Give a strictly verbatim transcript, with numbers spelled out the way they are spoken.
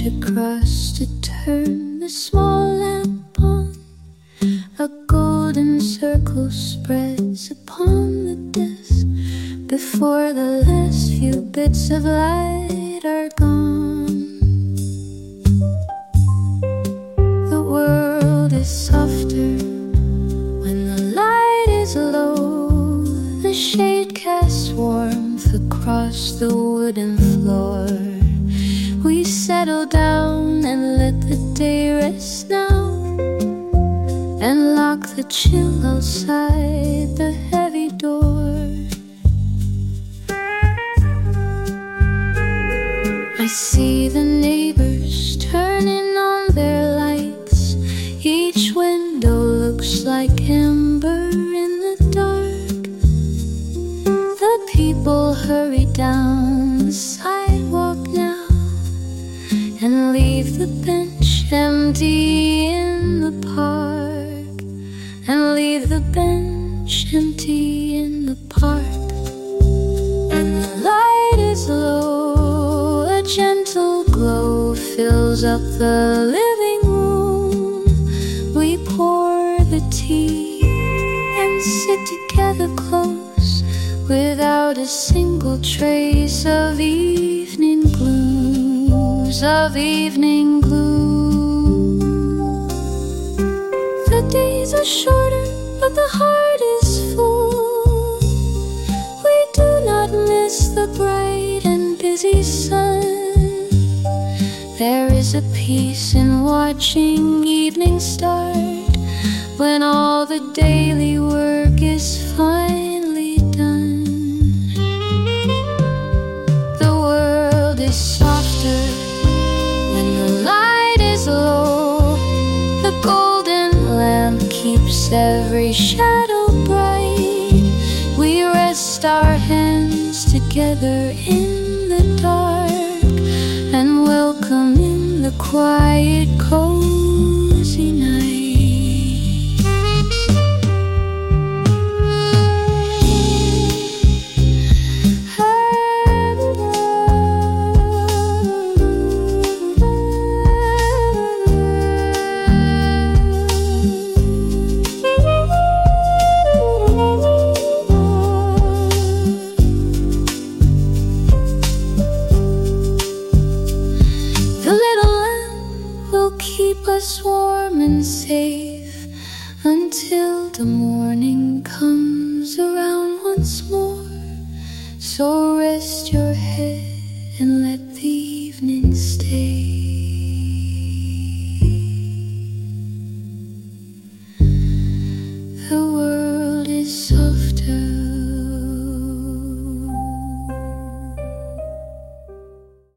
across to turn the small lamp on. A golden circle spreads upon the desk before the last few bits of light are gone. The world is softer when the light is low. The shade casts warmth across the wooden floor. We settle down and let the day rest now, and lock the chill outside the heavy door. I see the neighbors turning on their lights. Each window looks like ember in the dark. The people hurry down the sidewalk now and leave the bench empty in the park. And leave the bench empty in the park. When the light is low, a gentle glow fills up the living room. We pour the tea and sit together close, without a single trace of evening blues, of evening gloom. The days are shorter, but the heart is full. We do not miss the bright and busy sun. There is a peace in watching evening start, when all the daily work is finally done. The world is softer when the light is low. The golden lamp keeps every shadow bright. We rest our hands together in the dark, and welcome in the quiet, cozy night. Keep us warm and safe until the morning comes around once more. So rest your head and let the evening stay. The world is softer